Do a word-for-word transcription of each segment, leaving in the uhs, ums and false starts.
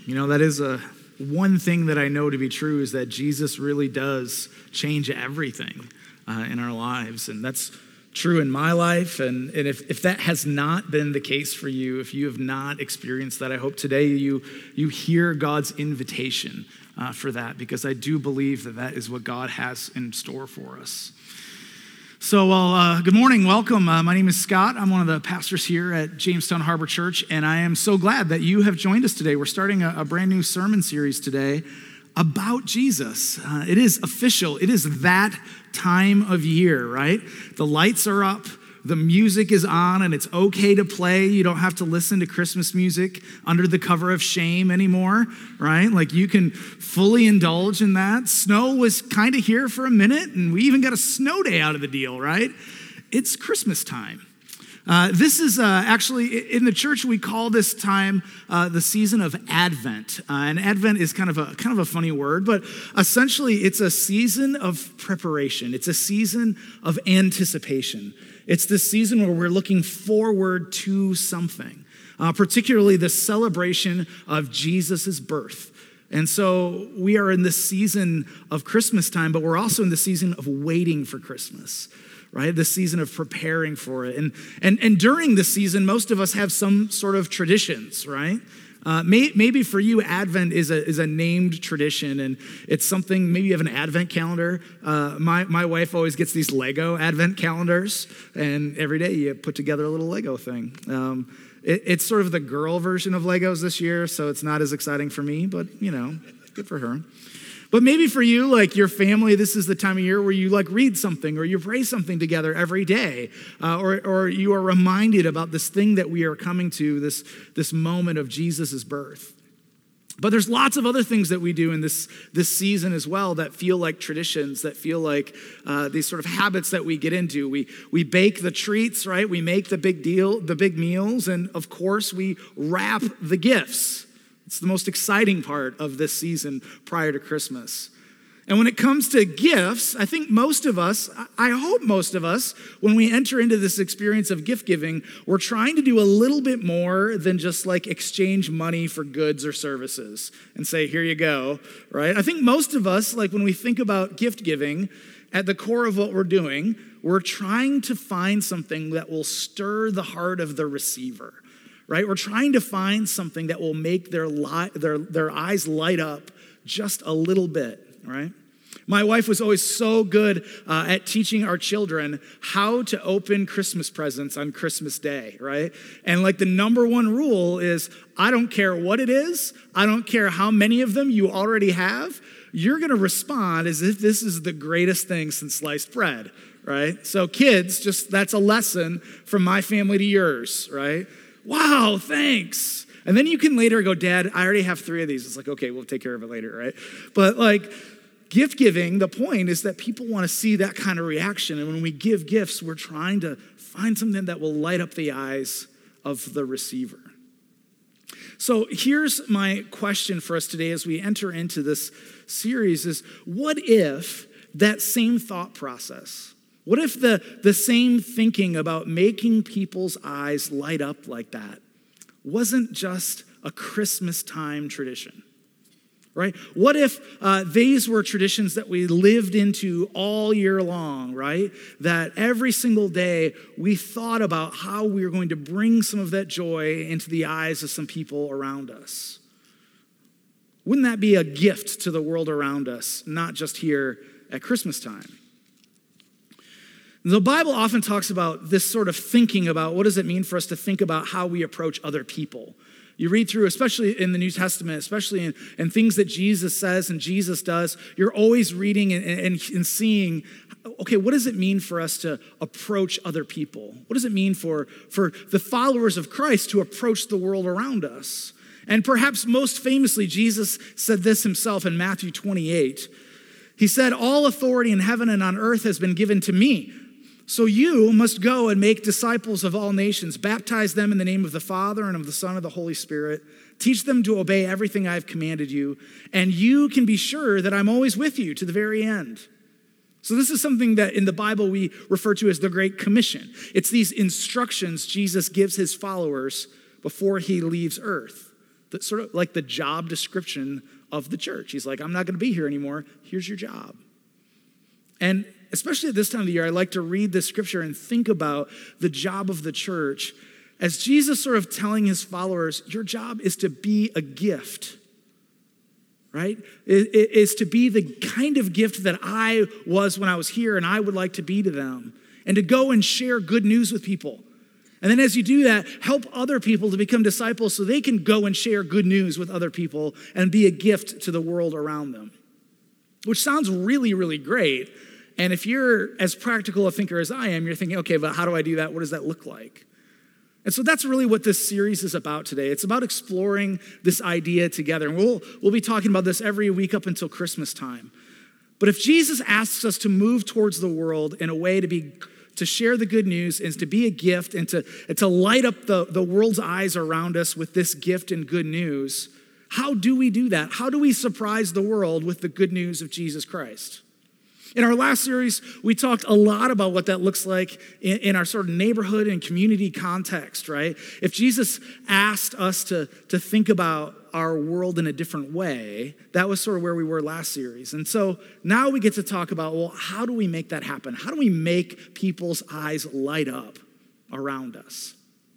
You know, that is a one thing that I know to be true is that Jesus really does change everything uh, in our lives. And that's true in my life. And, and if, if that has not been the case for you, if you have not experienced that, I hope today you, you hear God's invitation uh, for that, because I do believe that that is what God has in store for us. So, well, uh, good morning, welcome. Uh, my name is Scott. I'm one of the pastors here at Jamestown Harbor Church, and I am so glad that you have joined us today. We're starting a, a brand new sermon series today about Jesus. Uh, it is official. It is that time of year, right? The lights are up, the music is on, and it's okay to play. You don't have to listen to Christmas music under the cover of shame anymore, right? Like you can fully indulge in that. Snow was kind of here for a minute, and we even got a snow day out of the deal, right? It's Christmas time. Uh, this is uh, actually, in the church, we call this time uh, the season of Advent. Uh, and Advent is kind of a kind of a funny word, but essentially it's a season of preparation. It's a season of anticipation. It's the season where we're looking forward to something, uh, particularly the celebration of Jesus' birth. And so we are in the season of Christmas time, but we're also in the season of waiting for Christmas, right? The season of preparing for it. And and and during the season, most of us have some sort of traditions, right? Uh, may, maybe for you, Advent is a is a named tradition, and it's something, maybe you have an Advent calendar. Uh, my, my wife always gets these Lego Advent calendars, and every day you put together a little Lego thing. Um, it, it's sort of the girl version of Legos this year, so it's not as exciting for me, but, you know, good for her. But maybe for you, like your family, this is the time of year where you like read something or you pray something together every day, uh, or or you are reminded about this thing that we are coming to, this, this moment of Jesus' birth. But there's lots of other things that we do in this, this season as well that feel like traditions, that feel like uh, these sort of habits that we get into. We we bake the treats, right? We make the big deal, the big meals, and of course we wrap the gifts. It's the most exciting part of this season prior to Christmas. And when it comes to gifts, I think most of us, I hope most of us, when we enter into this experience of gift giving, we're trying to do a little bit more than just like exchange money for goods or services and say, here you go, right? I think most of us, like when we think about gift giving, at the core of what we're doing, we're trying to find something that will stir the heart of the receiver. Right? We're trying to find something that will make their, li- their, their eyes light up just a little bit, right? My wife was always so good uh, at teaching our children how to open Christmas presents on Christmas Day, right? And like the number one rule is, I don't care what it is, I don't care how many of them you already have, you're gonna respond as if this is the greatest thing since sliced bread, right? So kids, just that's a lesson from my family to yours, right? Wow, thanks. And then you can later go, Dad, I already have three of these. It's like, okay, we'll take care of it later, right? But like gift giving, the point is that people want to see that kind of reaction. And when we give gifts, we're trying to find something that will light up the eyes of the receiver. So here's my question for us today as we enter into this series is, what if that same thought process, what if the, the same thinking about making people's eyes light up like that wasn't just a Christmas time tradition, right? What if uh, these were traditions that we lived into all year long, right? That every single day we thought about how we were going to bring some of that joy into the eyes of some people around us. Wouldn't that be a gift to the world around us, not just here at Christmas time? The Bible often talks about this sort of thinking about what does it mean for us to think about how we approach other people. You read through, especially in the New Testament, especially in, in things that Jesus says and Jesus does, you're always reading and, and, and seeing, okay, what does it mean for us to approach other people? What does it mean for, for the followers of Christ to approach the world around us? And perhaps most famously, Jesus said this himself in Matthew twenty-eight. He said, all authority in heaven and on earth has been given to me. So you must go and make disciples of all nations, baptize them in the name of the Father and of the Son and of the Holy Spirit, teach them to obey everything I've commanded you, and you can be sure that I'm always with you to the very end. So this is something that in the Bible we refer to as the Great Commission. It's these instructions Jesus gives his followers before he leaves earth. the, sort of like the job description of the church. He's like, I'm not going to be here anymore. Here's your job. And especially at this time of the year, I like to read this scripture and think about the job of the church as Jesus sort of telling his followers, your job is to be a gift, right? It, it is to be the kind of gift that I was when I was here and I would like to be to them, and to go and share good news with people. And then as you do that, help other people to become disciples so they can go and share good news with other people and be a gift to the world around them. Which sounds really, really great. And if you're as practical a thinker as I am, you're thinking, okay, but how do I do that? What does that look like? And so that's really what this series is about today. It's about exploring this idea together. And we'll, we'll be talking about this every week up until Christmas time. But if Jesus asks us to move towards the world in a way to be to share the good news and to be a gift and to, and to light up the, the world's eyes around us with this gift and good news, how do we do that? How do we surprise the world with the good news of Jesus Christ? In our last series, we talked a lot about what that looks like in, in our sort of neighborhood and community context, right? If Jesus asked us to, to think about our world in a different way, that was sort of where we were last series. And so now we get to talk about, well, how do we make that happen? How do we make people's eyes light up around us?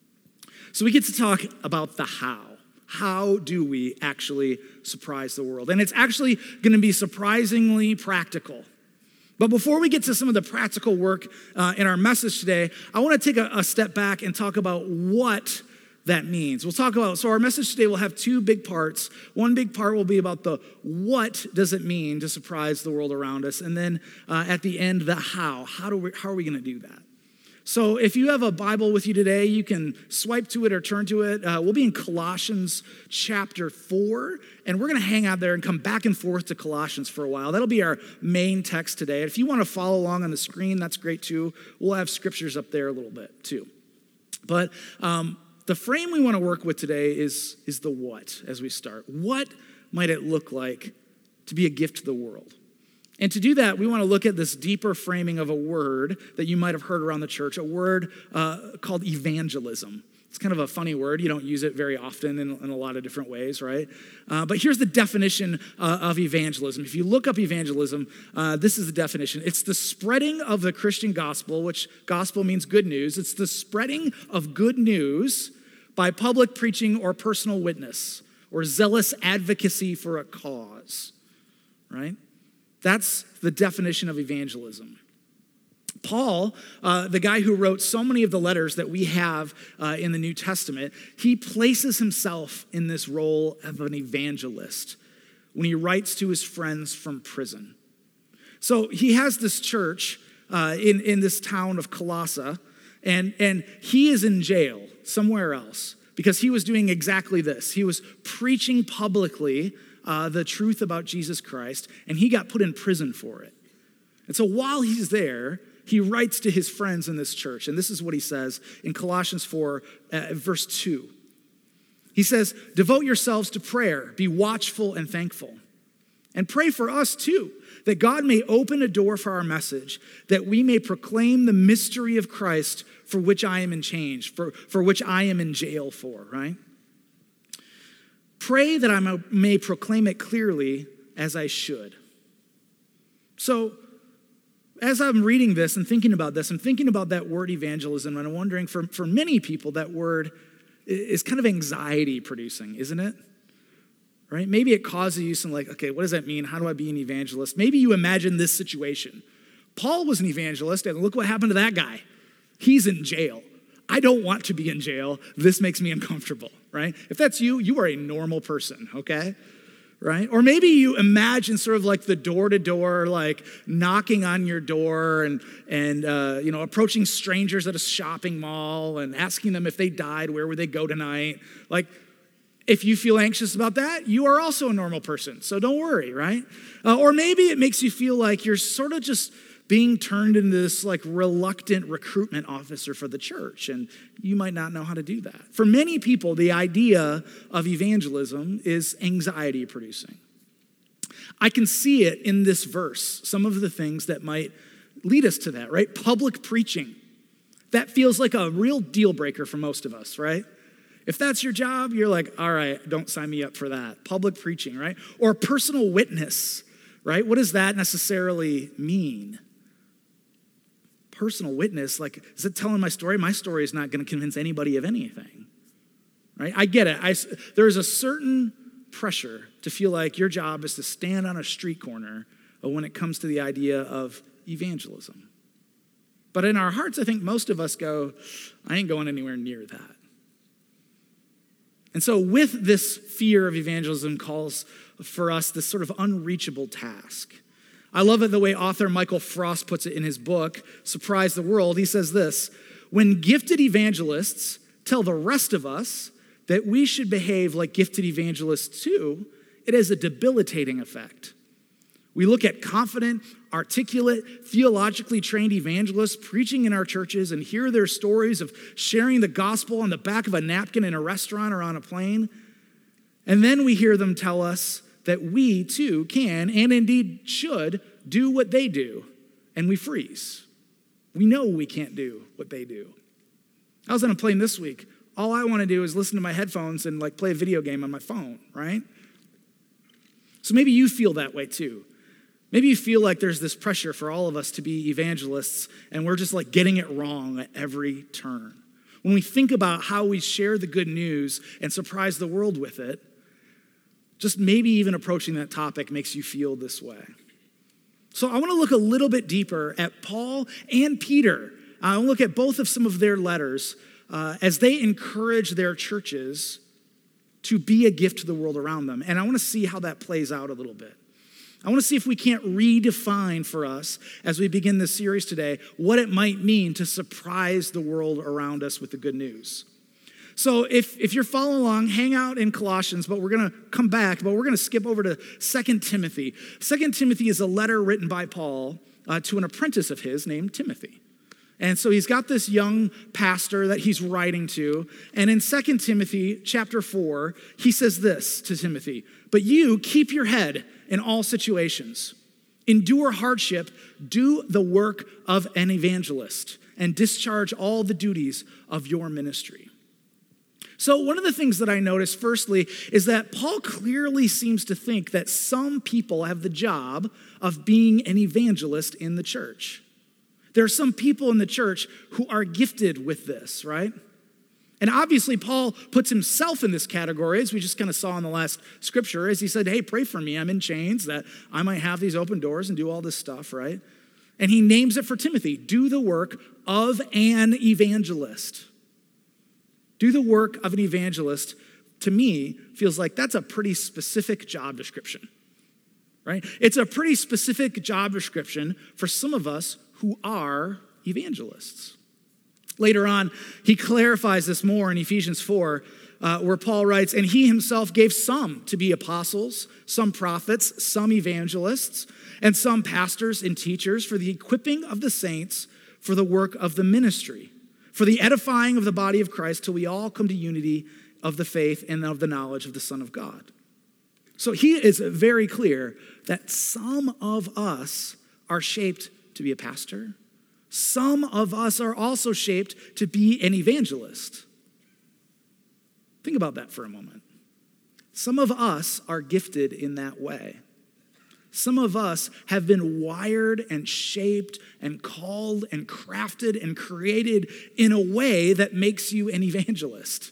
So we get to talk about the how. How do we actually surprise the world? And it's actually going to be surprisingly practical. But before we get to some of the practical work uh, in our message today, I want to take a, a step back and talk about what that means. We'll talk about, so our message today will have two big parts. One big part will be about the what does it mean to surprise the world around us? And then uh, at the end, the how. How, do we, how are we going to do that? So if you have a Bible with you today, you can swipe to it or turn to it. Uh, we'll be in Colossians chapter four, and we're going to hang out there and come back and forth to Colossians for a while. That'll be our main text today. If you want to follow along on the screen, that's great too. We'll have scriptures up there a little bit too. But um, the frame we want to work with today is, is the what as we start. What might it look like to be a gift to the world? And to do that, we want to look at this deeper framing of a word that you might have heard around the church, a word uh, called evangelism. It's kind of a funny word. You don't use it very often in, in a lot of different ways, right? Uh, but here's the definition uh, of evangelism. If you look up evangelism, uh, this is the definition. It's the spreading of the Christian gospel, which gospel means good news. It's the spreading of good news by public preaching or personal witness or zealous advocacy for a cause, right? That's the definition of evangelism. Paul, uh, the guy who wrote so many of the letters that we have uh, in the New Testament, he places himself in this role of an evangelist when he writes to his friends from prison. So he has this church uh, in, in this town of Colossae, and, and he is in jail somewhere else because he was doing exactly this. He was preaching publicly Uh, the truth about Jesus Christ, and he got put in prison for it. And so while he's there, he writes to his friends in this church, and this is what he says in Colossians four, uh, verse two. He says, devote yourselves to prayer, be watchful and thankful, and pray for us too, that God may open a door for our message, that we may proclaim the mystery of Christ for which I am in chains, for, for which I am in jail for, right? Pray that I may proclaim it clearly as I should. So, as I'm reading this and thinking about this, I'm thinking about that word evangelism, and I'm wondering, for, for many people, that word is kind of anxiety producing, isn't it? Right? Maybe it causes you some like, okay, what does that mean? How do I be an evangelist? Maybe you imagine this situation. Paul was an evangelist, and look what happened to that guy. He's in jail. I don't want to be in jail. This makes me uncomfortable, right? If that's you, you are a normal person, okay? Right? Or maybe you imagine sort of like the door-to-door, like knocking on your door and, and uh, you know, approaching strangers at a shopping mall and asking them if they died, where would they go tonight? Like, if you feel anxious about that, you are also a normal person, so don't worry, right? Uh, or maybe it makes you feel like you're sort of just being turned into this like reluctant recruitment officer for the church, and you might not know how to do that. For many people, the idea of evangelism is anxiety producing. I can see it in this verse, some of the things that might lead us to that, right? Public preaching. That feels like a real deal breaker for most of us, right? If that's your job, you're like, all right, don't sign me up for that. Public preaching, right? Or personal witness, right? What does that necessarily mean? Personal witness, like, is it telling my story? My story is not going to convince anybody of anything, right? I get it. I, there's a certain pressure to feel like your job is to stand on a street corner when it comes to the idea of evangelism. But in our hearts, I think most of us go, I ain't going anywhere near that. And so with this fear of evangelism calls for us this sort of unreachable task. I love it the way author Michael Frost puts it in his book, Surprise the World. He says this, when gifted evangelists tell the rest of us that we should behave like gifted evangelists too, it has a debilitating effect. We look at confident, articulate, theologically trained evangelists preaching in our churches and hear their stories of sharing the gospel on the back of a napkin in a restaurant or on a plane. And then we hear them tell us that we too can and indeed should do what they do. And we freeze. We know we can't do what they do. I was on a plane this week. All I want to do is listen to my headphones and like play a video game on my phone, right? So maybe you feel that way too. Maybe you feel like there's this pressure for all of us to be evangelists and we're just like getting it wrong at every turn. When we think about how we share the good news and surprise the world with it, just maybe even approaching that topic makes you feel this way. So I want to look a little bit deeper at Paul and Peter. I want to look at both of some of their letters uh, as they encourage their churches to be a gift to the world around them. And I want to see how that plays out a little bit. I want to see if we can't redefine for us as we begin this series today what it might mean to surprise the world around us with the good news. So if, if you're following along, hang out in Colossians, but we're going to come back, but we're going to skip over to Second Timothy. Second Timothy is a letter written by Paul uh, to an apprentice of his named Timothy. And so he's got this young pastor that he's writing to. And in Second Timothy chapter four, he says this to Timothy, but you keep your head in all situations. Endure hardship, do the work of an evangelist, and discharge all the duties of your ministry. So one of the things that I noticed, firstly, is that Paul clearly seems to think that some people have the job of being an evangelist in the church. There are some people in the church who are gifted with this, right? And obviously, Paul puts himself in this category, as we just kind of saw in the last scripture, as he said, hey, pray for me. I'm in chains, that I might have these open doors and do all this stuff, right? And he names it for Timothy, do the work of an evangelist. Do the work of an evangelist, to me, feels like that's a pretty specific job description, right? It's a pretty specific job description for some of us who are evangelists. Later on, he clarifies this more in Ephesians four, uh, where Paul writes, and he himself gave some to be apostles, some prophets, some evangelists, and some pastors and teachers for the equipping of the saints for the work of the ministry, for the edifying of the body of Christ till we all come to unity of the faith and of the knowledge of the Son of God. So he is very clear that some of us are shaped to be a pastor. Some of us are also shaped to be an evangelist. Think about that for a moment. Some of us are gifted in that way. Some of us have been wired and shaped and called and crafted and created in a way that makes you an evangelist.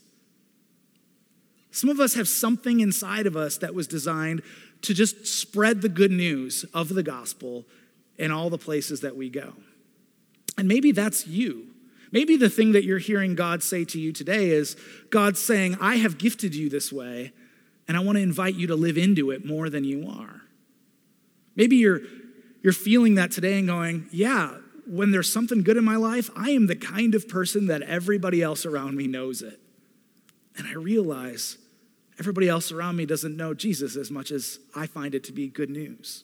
Some of us have something inside of us that was designed to just spread the good news of the gospel in all the places that we go. And maybe that's you. Maybe the thing that you're hearing God say to you today is God saying, I have gifted you this way, and I want to invite you to live into it more than you are. Maybe you're, you're feeling that today and going, yeah, when there's something good in my life, I am the kind of person that everybody else around me knows it. And I realize everybody else around me doesn't know Jesus as much as I find it to be good news.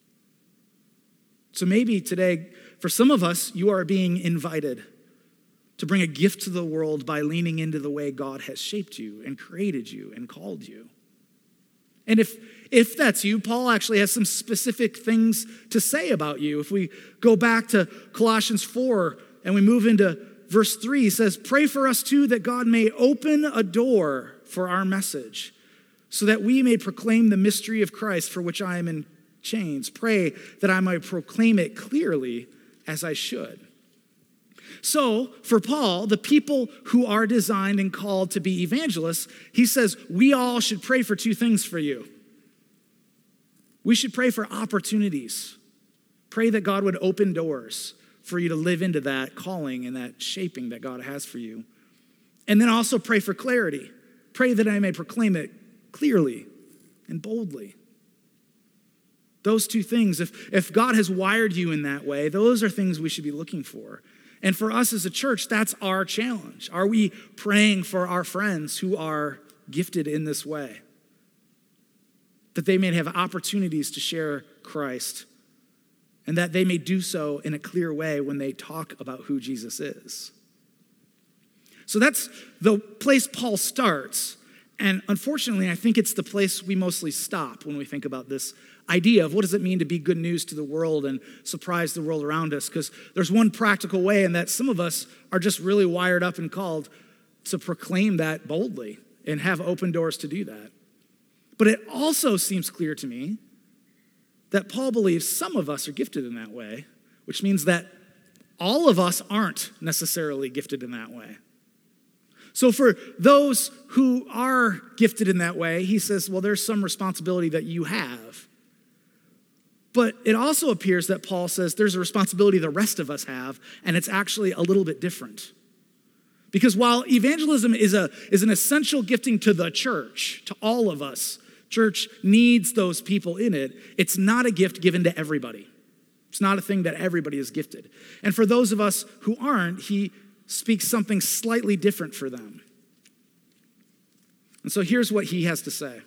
So maybe today, for some of us, you are being invited to bring a gift to the world by leaning into the way God has shaped you and created you and called you. And if, if that's you, Paul actually has some specific things to say about you. If we go back to Colossians four and we move into verse three, he says, pray for us too that God may open a door for our message so that we may proclaim the mystery of Christ for which I am in chains. Pray that I might proclaim it clearly as I should. So for Paul, the people who are designed and called to be evangelists, he says, we all should pray for two things for you. We should pray for opportunities. Pray that God would open doors for you to live into that calling and that shaping that God has for you. And then also pray for clarity. Pray that I may proclaim it clearly and boldly. Those two things, if, if God has wired you in that way, those are things we should be looking for. And for us as a church, that's our challenge. Are we praying for our friends who are gifted in this way? That they may have opportunities to share Christ, and that they may do so in a clear way when they talk about who Jesus is. So that's the place Paul starts. And unfortunately, I think it's the place we mostly stop when we think about this idea of what does it mean to be good news to the world and surprise the world around us. Because there's one practical way, and that some of us are just really wired up and called to proclaim that boldly and have open doors to do that. But it also seems clear to me that Paul believes some of us are gifted in that way, which means that all of us aren't necessarily gifted in that way. So for those who are gifted in that way, he says, well, there's some responsibility that you have. But it also appears that Paul says there's a responsibility the rest of us have, and it's actually a little bit different. Because while evangelism is a is an essential gifting to the church, to all of us, church needs those people in it, it's not a gift given to everybody. It's not a thing that everybody is gifted. And for those of us who aren't, he speaks something slightly different for them. And so here's what he has to say.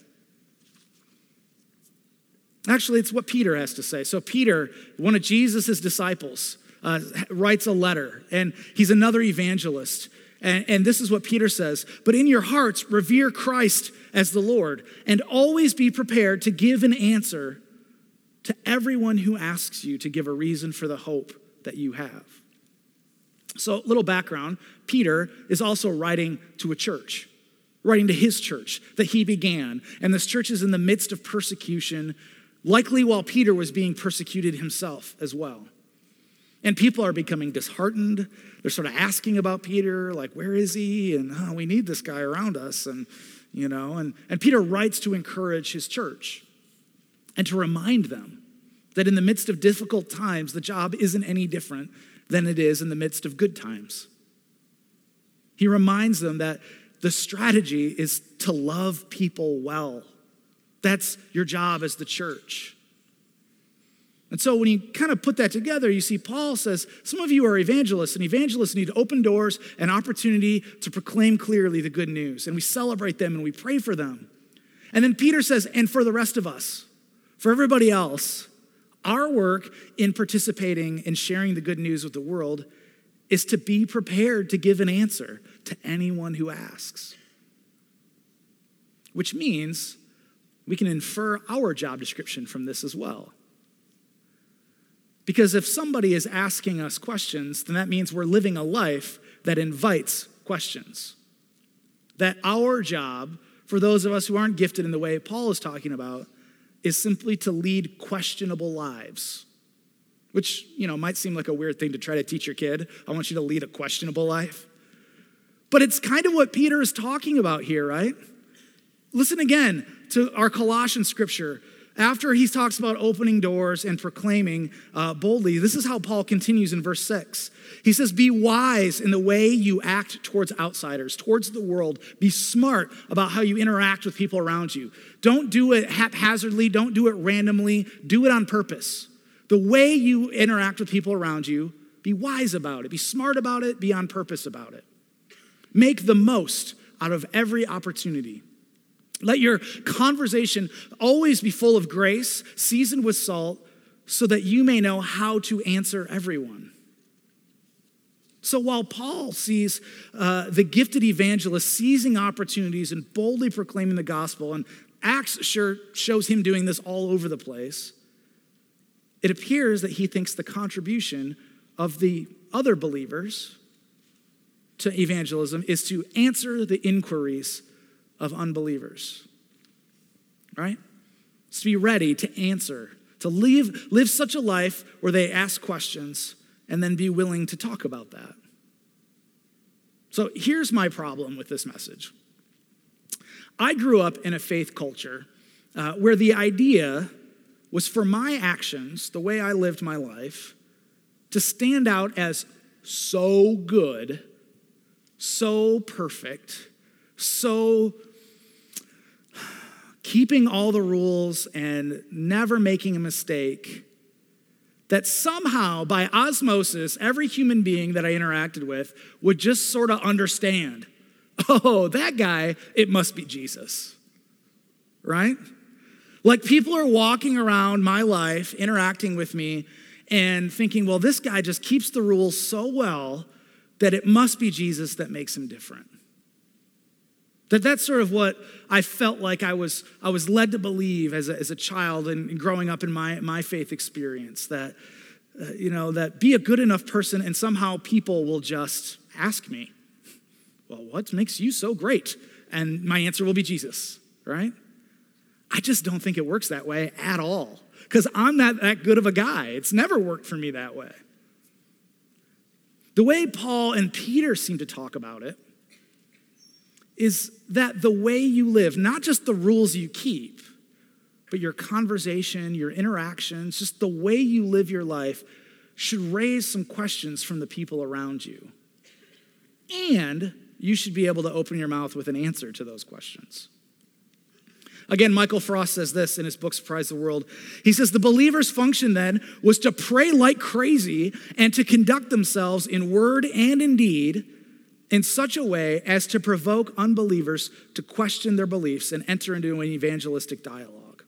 Actually, it's what Peter has to say. So Peter, one of Jesus' disciples, uh, writes a letter, and he's another evangelist. And, and this is what Peter says, but in your hearts, revere Christ as the Lord, and always be prepared to give an answer to everyone who asks you to give a reason for the hope that you have. So, little background, Peter is also writing to a church, writing to his church that he began. And this church is in the midst of persecution, likely while Peter was being persecuted himself as well. And people are becoming disheartened. They're sort of asking about Peter, like, where is he? And oh, we need this guy around us. And, you know, and, and Peter writes to encourage his church and to remind them that in the midst of difficult times, the job isn't any different than it is in the midst of good times. He reminds them that the strategy is to love people well. That's your job as the church. And so when you kind of put that together, you see Paul says, some of you are evangelists, and evangelists need open doors and opportunity to proclaim clearly the good news. And we celebrate them and we pray for them. And then Peter says, and for the rest of us, for everybody else, our work in participating and sharing the good news with the world is to be prepared to give an answer to anyone who asks. Which means we can infer our job description from this as well. Because if somebody is asking us questions, then that means we're living a life that invites questions. That our job, for those of us who aren't gifted in the way Paul is talking about, is simply to lead questionable lives. Which, you know, might seem like a weird thing to try to teach your kid. I want you to lead a questionable life. But it's kind of what Peter is talking about here, right? Listen again to our Colossians scripture. After he talks about opening doors and proclaiming uh, boldly, this is how Paul continues in verse six. He says, be wise in the way you act towards outsiders, towards the world. Be smart about how you interact with people around you. Don't do it haphazardly. Don't do it randomly. Do it on purpose. The way you interact with people around you, be wise about it. Be smart about it. Be on purpose about it. Make the most out of every opportunity. Let your conversation always be full of grace, seasoned with salt, so that you may know how to answer everyone. So while Paul sees uh, the gifted evangelist seizing opportunities and boldly proclaiming the gospel, and Acts sure shows him doing this all over the place, it appears that he thinks the contribution of the other believers to evangelism is to answer the inquiries of unbelievers, right? It's to be ready to answer, to live, live such a life where they ask questions and then be willing to talk about that. So here's my problem with this message. I grew up in a faith culture uh, where the idea was for my actions, the way I lived my life, to stand out as so good, so perfect, so keeping all the rules and never making a mistake, that somehow, by osmosis, every human being that I interacted with would just sort of understand, oh, that guy, it must be Jesus, right? Like people are walking around my life, interacting with me, and thinking, well, this guy just keeps the rules so well that it must be Jesus that makes him different. That that's sort of what I felt like I was I was led to believe as a, as a child and growing up in my, my faith experience, that, uh, you know, that be a good enough person and somehow people will just ask me, well, what makes you so great? And my answer will be Jesus, right? I just don't think it works that way at all, because I'm not that good of a guy. It's never worked for me that way. The way Paul and Peter seem to talk about it is that the way you live, not just the rules you keep, but your conversation, your interactions, just the way you live your life should raise some questions from the people around you. And you should be able to open your mouth with an answer to those questions. Again, Michael Frost says this in his book, Surprise the World. He says, the believer's function then was to pray like crazy and to conduct themselves in word and in deed in such a way as to provoke unbelievers to question their beliefs and enter into an evangelistic dialogue.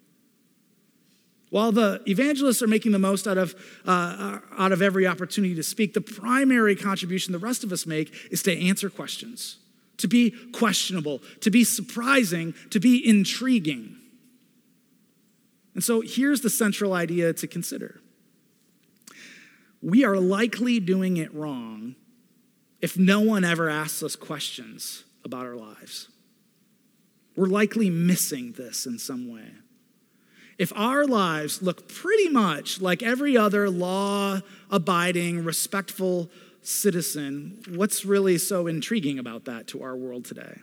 While the evangelists are making the most out of, uh, out of every opportunity to speak, the primary contribution the rest of us make is to answer questions, to be questionable, to be surprising, to be intriguing. And so here's the central idea to consider. We are likely doing it wrong if no one ever asks us questions about our lives. We're likely missing this in some way. If our lives look pretty much like every other law-abiding, respectful citizen, what's really so intriguing about that to our world today?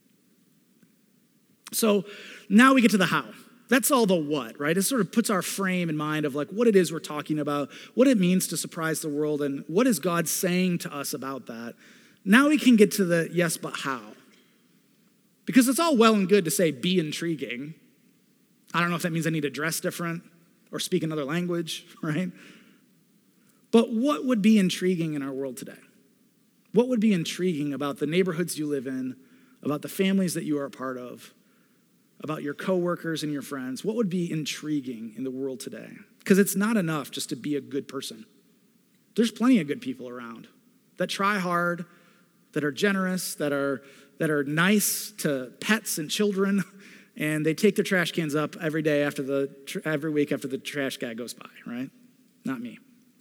So now we get to the how. That's all the what, right? It sort of puts our frame in mind of like what it is we're talking about, what it means to surprise the world, and what is God saying to us about that. Now we can get to the yes, but how? Because it's all well and good to say be intriguing. I don't know if that means I need to dress different or speak another language, right? But what would be intriguing in our world today? What would be intriguing about the neighborhoods you live in, about the families that you are a part of, about your coworkers and your friends? What would be intriguing in the world today? Because it's not enough just to be a good person. There's plenty of good people around that try hard, that are generous, that are that are nice to pets and children, and they take their trash cans up every day after the every week after the trash guy goes by, right? Not me.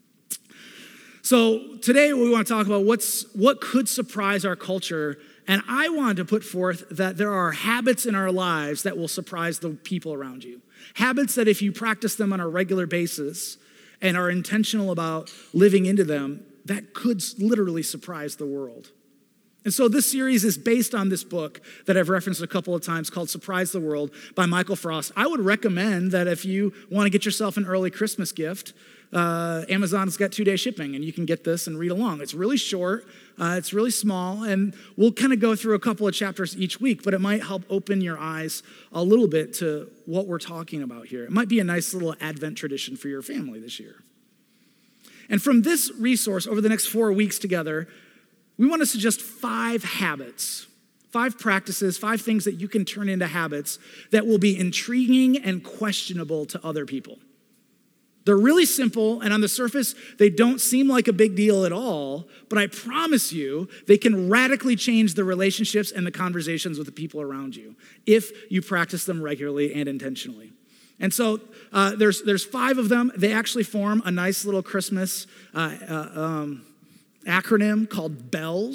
So today we want to talk about what's what could surprise our culture. And I wanted to put forth that there are habits in our lives that will surprise the people around you. Habits that if you practice them on a regular basis and are intentional about living into them, that could literally surprise the world. And so this series is based on this book that I've referenced a couple of times called Surprise the World by Michael Frost. I would recommend that if you want to get yourself an early Christmas gift, uh, Amazon's got two-day shipping, and you can get this and read along. It's really short. Uh, it's really small, and we'll kind of go through a couple of chapters each week, but it might help open your eyes a little bit to what we're talking about here. It might be a nice little Advent tradition for your family this year. And from this resource, over the next four weeks together, we want to suggest five habits, five practices, five things that you can turn into habits that will be intriguing and questionable to other people. They're really simple, and on the surface, they don't seem like a big deal at all, but I promise you, they can radically change the relationships and the conversations with the people around you if you practice them regularly and intentionally. And so uh, there's there's five of them. They actually form a nice little Christmas uh, uh, um, acronym called BELLS.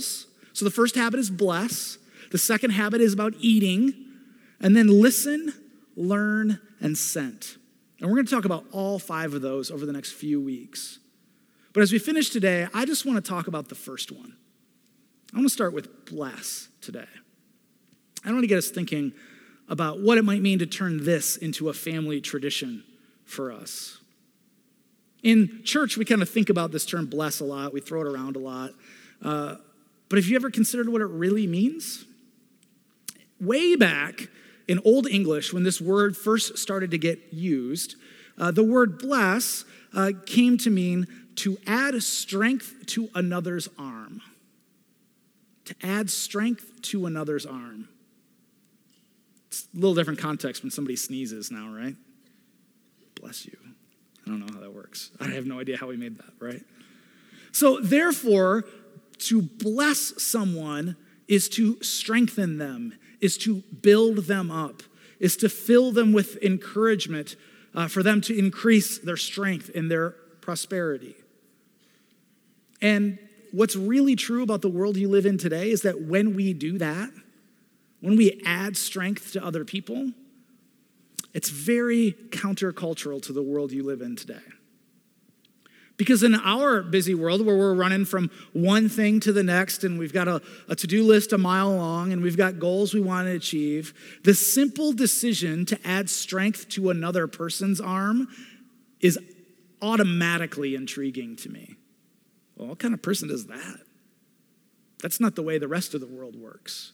So the first habit is bless. The second habit is about eating. And then listen, learn, and scent. And we're going to talk about all five of those over the next few weeks. But as we finish today, I just want to talk about the first one. I want to start with bless today. I want to get us thinking about what it might mean to turn this into a family tradition for us. In church, we kind of think about this term bless a lot. We throw it around a lot. Uh, but have you ever considered what it really means? Way back in Old English, when this word first started to get used, uh, the word bless uh, came to mean to add strength to another's arm. To add strength to another's arm. It's a little different context when somebody sneezes now, right? Bless you. I don't know how that works. I have no idea how we made that, right? So therefore, to bless someone is to strengthen them, is to build them up, is to fill them with encouragement uh, for them to increase their strength and their prosperity. And what's really true about the world you live in today is that when we do that, when we add strength to other people, it's very countercultural to the world you live in today. Because in our busy world where we're running from one thing to the next and we've got a, a to-do list a mile long and we've got goals we want to achieve, the simple decision to add strength to another person's arm is automatically intriguing to me. Well, what kind of person does that? That's not the way the rest of the world works.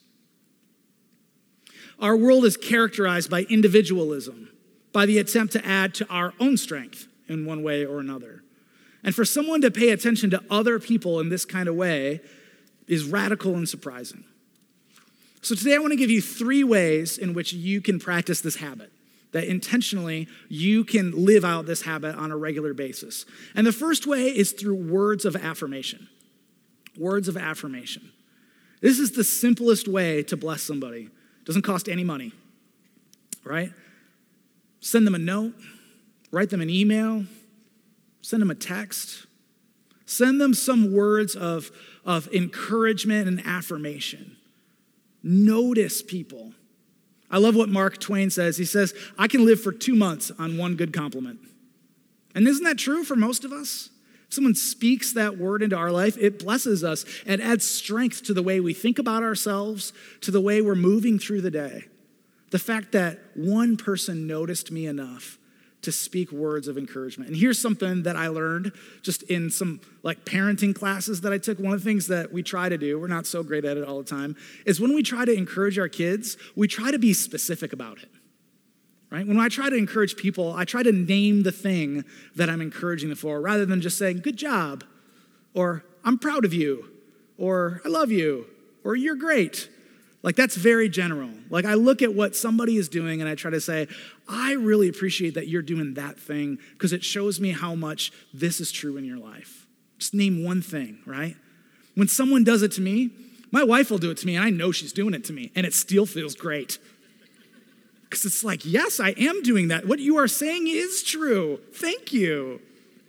Our world is characterized by individualism, by the attempt to add to our own strength in one way or another. And for someone to pay attention to other people in this kind of way is radical and surprising. So today I want to give you three ways in which you can practice this habit, that intentionally you can live out this habit on a regular basis. And the first way is through words of affirmation. Words of affirmation. This is the simplest way to bless somebody. Doesn't cost any money, right? Send them a note, write them an email, send them a text. Send them some words of, of encouragement and affirmation. Notice people. I love what Mark Twain says. He says, I can live for two months on one good compliment. And isn't that true for most of us? If someone speaks that word into our life, it blesses us and adds strength to the way we think about ourselves, to the way we're moving through the day. The fact that one person noticed me enough to speak words of encouragement. And here's something that I learned just in some like parenting classes that I took. One of the things that we try to do, we're not so great at it all the time, is when we try to encourage our kids, we try to be specific about it. Right? When I try to encourage people, I try to name the thing that I'm encouraging them for rather than just saying, good job, or I'm proud of you, or I love you, or you're great. Like that's very general. Like I look at what somebody is doing and I try to say, I really appreciate that you're doing that thing because it shows me how much this is true in your life. Just name one thing, right? When someone does it to me, my wife will do it to me and I know she's doing it to me and it still feels great. Because it's like, yes, I am doing that. What you are saying is true. Thank you.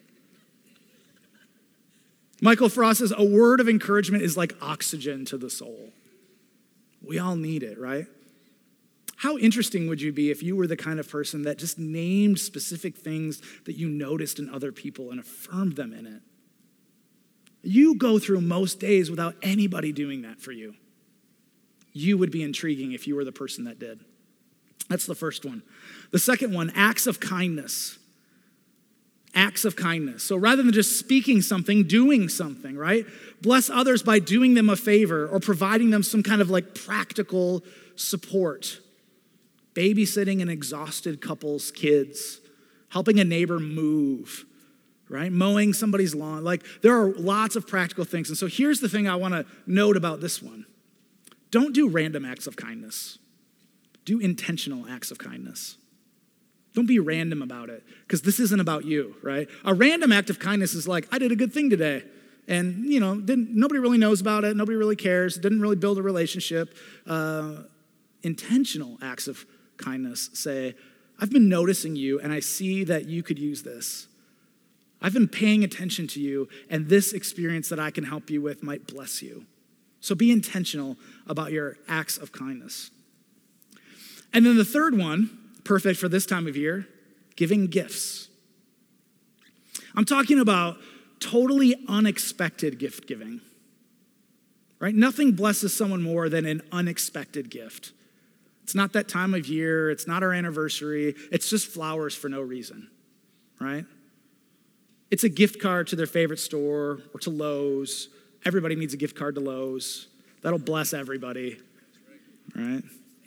Michael Frost says, a word of encouragement is like oxygen to the soul. We all need it, right? How interesting would you be if you were the kind of person that just named specific things that you noticed in other people and affirmed them in it? You go through most days without anybody doing that for you. You would be intriguing if you were the person that did. That's the first one. The second one, acts of kindness. Acts of kindness. So rather than just speaking something, doing something, right? Bless others by doing them a favor or providing them some kind of like practical support. Babysitting an exhausted couple's kids. Helping a neighbor move, right? Mowing somebody's lawn. Like there are lots of practical things. And so here's the thing I want to note about this one. Don't do random acts of kindness. Do intentional acts of kindness. Don't be random about it, because this isn't about you, right? A random act of kindness is like, I did a good thing today, and you know, didn't nobody really knows about it, nobody really cares, didn't really build a relationship. Uh, intentional acts of kindness say, I've been noticing you, and I see that you could use this. I've been paying attention to you, and this experience that I can help you with might bless you. So be intentional about your acts of kindness. And then the third one, perfect for this time of year, giving gifts. I'm talking about totally unexpected gift giving, right? Nothing blesses someone more than an unexpected gift. It's not that time of year. It's not our anniversary. It's just flowers for no reason, right? It's a gift card to their favorite store or to Lowe's. Everybody needs a gift card to Lowe's. That'll bless everybody, right?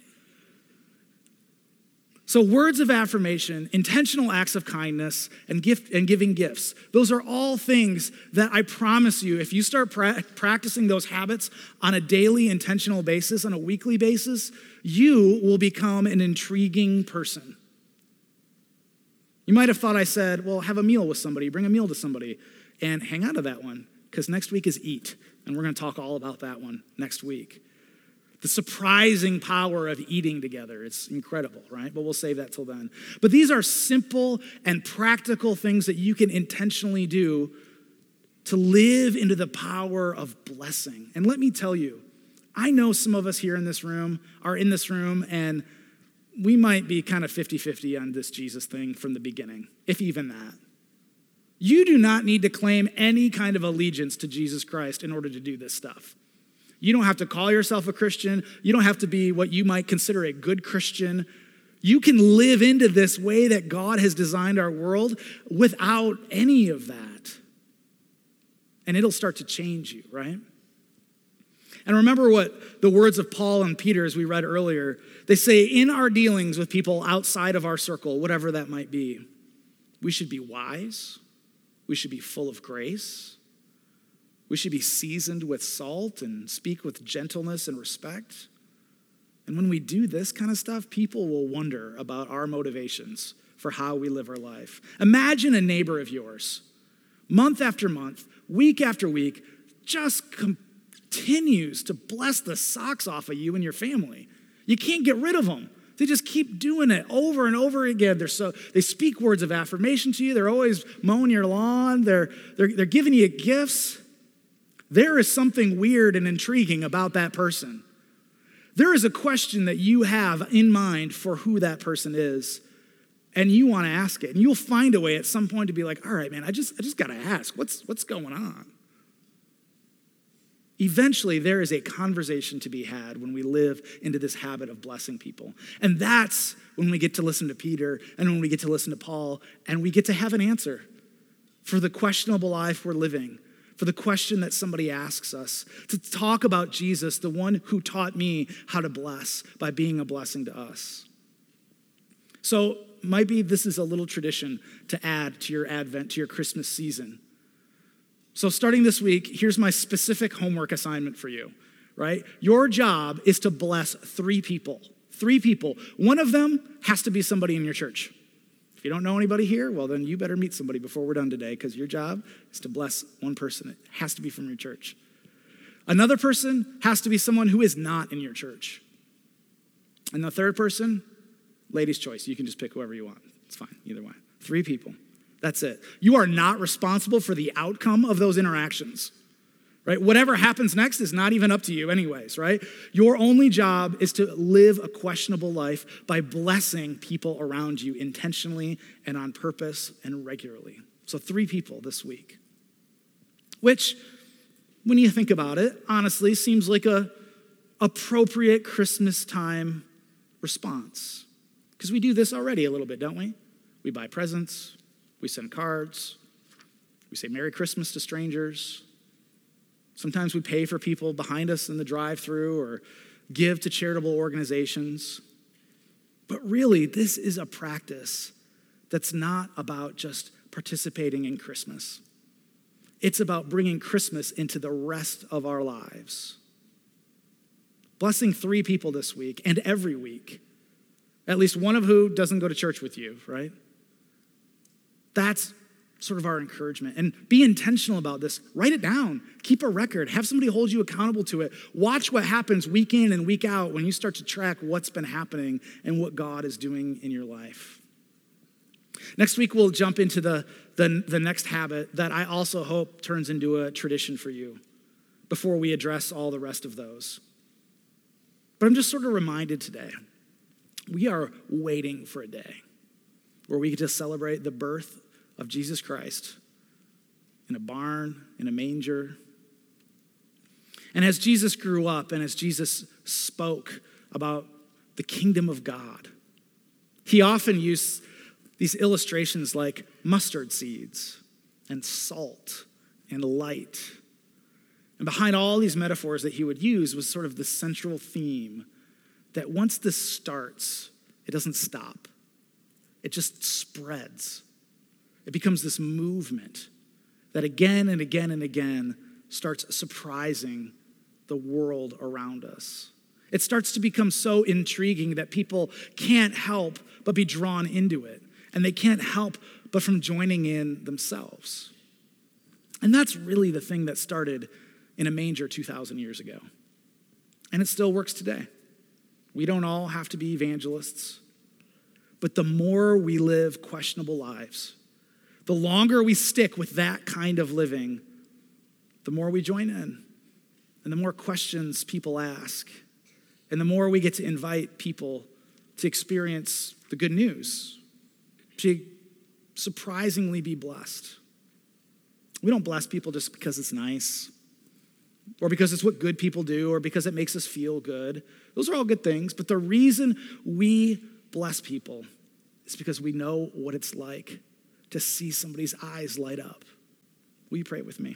So words of affirmation, intentional acts of kindness, and gift and giving gifts. Those are all things that I promise you, if you start pra- practicing those habits on a daily, intentional basis, on a weekly basis, you will become an intriguing person. You might have thought I said, well, have a meal with somebody, bring a meal to somebody, and hang on to that one, because next week is Eat, and we're going to talk all about that one next week. The surprising power of eating together. It's incredible, right? But we'll save that till then. But these are simple and practical things that you can intentionally do to live into the power of blessing. And let me tell you, I know some of us here in this room are in this room, and we might be kind of fifty-fifty on this Jesus thing from the beginning, if even that. You do not need to claim any kind of allegiance to Jesus Christ in order to do this stuff. You don't have to call yourself a Christian. You don't have to be what you might consider a good Christian. You can live into this way that God has designed our world without any of that. And it'll start to change you, right? And remember what the words of Paul and Peter, as we read earlier, they say in our dealings with people outside of our circle, whatever that might be, we should be wise. We should be full of grace. We should be seasoned with salt and speak with gentleness and respect. And when we do this kind of stuff, people will wonder about our motivations for how we live our life. Imagine a neighbor of yours, month after month, week after week, just continues to bless the socks off of you and your family. You can't get rid of them. They just keep doing it over and over again. They're so they speak words of affirmation to you. They're always mowing your lawn. They're, they're, they're giving you gifts. There is something weird and intriguing about that person. There is a question that you have in mind for who that person is, and you want to ask it. And you'll find a way at some point to be like, all right, man, I just, I just got to ask, what's, what's going on? Eventually, there is a conversation to be had when we live into this habit of blessing people. And that's when we get to listen to Peter and when we get to listen to Paul, and we get to have an answer for the questionable life we're living, for the question that somebody asks us, to talk about Jesus, the one who taught me how to bless by being a blessing to us. So might be this is a little tradition to add to your Advent, to your Christmas season. So starting this week, here's my specific homework assignment for you, right? Your job is to bless three people, three people. One of them has to be somebody in your church. If you don't know anybody here, well, then you better meet somebody before we're done today, because your job is to bless one person. It has to be from your church. Another person has to be someone who is not in your church. And the third person, ladies' choice. You can just pick whoever you want. It's fine, either way. Three people. That's it. You are not responsible for the outcome of those interactions. Right? Whatever happens next is not even up to you anyways, right? Your only job is to live a questionable life by blessing people around you intentionally and on purpose and regularly. So three people this week. Which, when you think about it, honestly seems like a appropriate Christmas time response. Because we do this already a little bit, don't we? We buy presents, we send cards, we say Merry Christmas to strangers. Sometimes we pay for people behind us in the drive-thru or give to charitable organizations. But really, this is a practice that's not about just participating in Christmas. It's about bringing Christmas into the rest of our lives. Blessing three people this week and every week, at least one of who doesn't go to church with you, right? That's sort of our encouragement. And be intentional about this. Write it down. Keep a record. Have somebody hold you accountable to it. Watch what happens week in and week out when you start to track what's been happening and what God is doing in your life. Next week, we'll jump into the, the, the next habit that I also hope turns into a tradition for you. before we address all the rest of those. But I'm just sort of reminded today, we are waiting for a day where we get to celebrate the birth of Jesus Christ in a barn, in a manger. And as Jesus grew up and as Jesus spoke about the kingdom of God, he often used these illustrations like mustard seeds and salt and light. And behind all these metaphors that he would use was sort of the central theme that once this starts, it doesn't stop. It just spreads. It becomes this movement that again and again and again starts surprising the world around us. It starts to become so intriguing that people can't help but be drawn into it. And they can't help but from joining in themselves. And that's really the thing that started in a manger two thousand years ago. And it still works today. We don't all have to be evangelists. But the more we live questionable lives, the longer we stick with that kind of living, the more we join in. And the more questions people ask. And the more we get to invite people to experience the good news, to surprisingly be blessed. We don't bless people just because it's nice, or because it's what good people do, or because it makes us feel good. Those are all good things, but the reason we bless people is because we know what it's like to see somebody's eyes light up. Will you pray with me?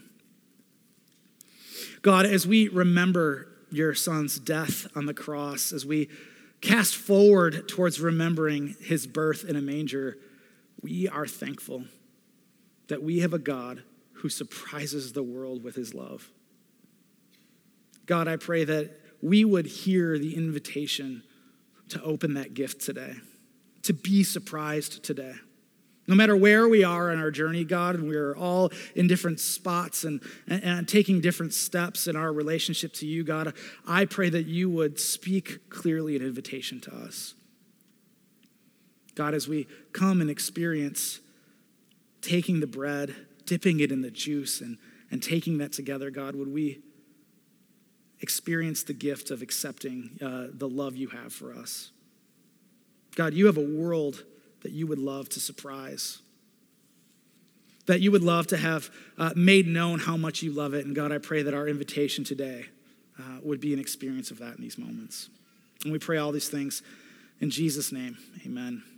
God, as we remember your son's death on the cross, as we cast forward towards remembering his birth in a manger, we are thankful that we have a God who surprises the world with his love. God, I pray that we would hear the invitation to open that gift today, to be surprised today. No matter where we are in our journey, God, and we're all in different spots and, and, and taking different steps in our relationship to you, God, I pray that you would speak clearly an invitation to us. God, as we come and experience taking the bread, dipping it in the juice, and, and taking that together, God, would we experience the gift of accepting uh, the love you have for us. God, you have a world that you would love to surprise, that you would love to have uh, made known how much you love it. And God, I pray that our invitation today uh, would be an experience of that in these moments. And we pray all these things in Jesus' name, amen.